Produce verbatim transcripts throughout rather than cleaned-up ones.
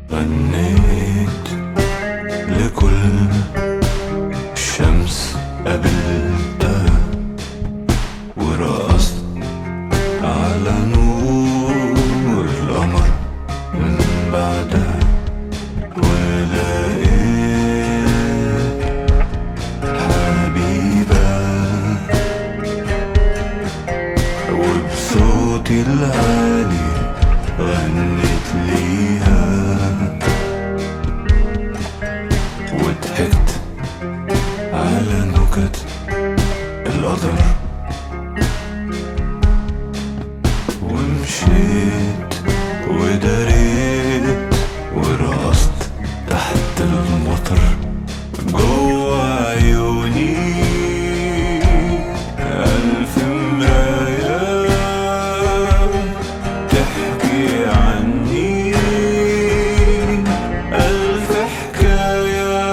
غنيت لكل شمس قابلتها ورقصت على نور القمر من بعدها، ولقيت حبيبة وبصوتي العالي غنيت ليها وضحكت على نكت القدر، ومشيت وداريت ورقصت تحت المطر جوا عيوني ألف مراية تحكي عني ألف حكاية.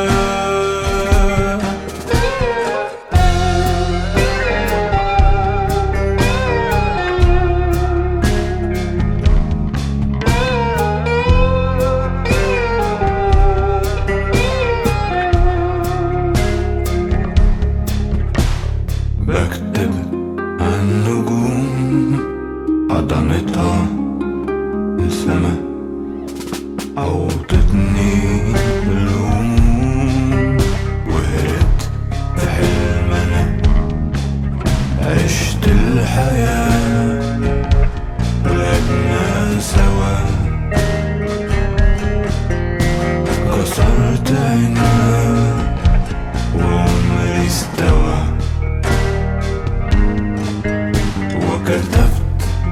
بكتب عن نجوم حضنتها السما، عوضتني الهموم وهربت في حلم أنا عشت الحياة لعبنا سوا، كسرت عينها وعمري استوى، وكتبت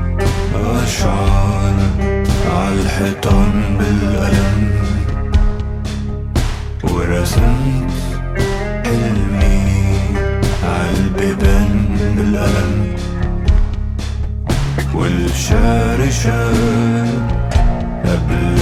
أشعار عالحيطان بالقلم، ورسمت حلمي عالبيبان بالقلم، والشعر شاب قبل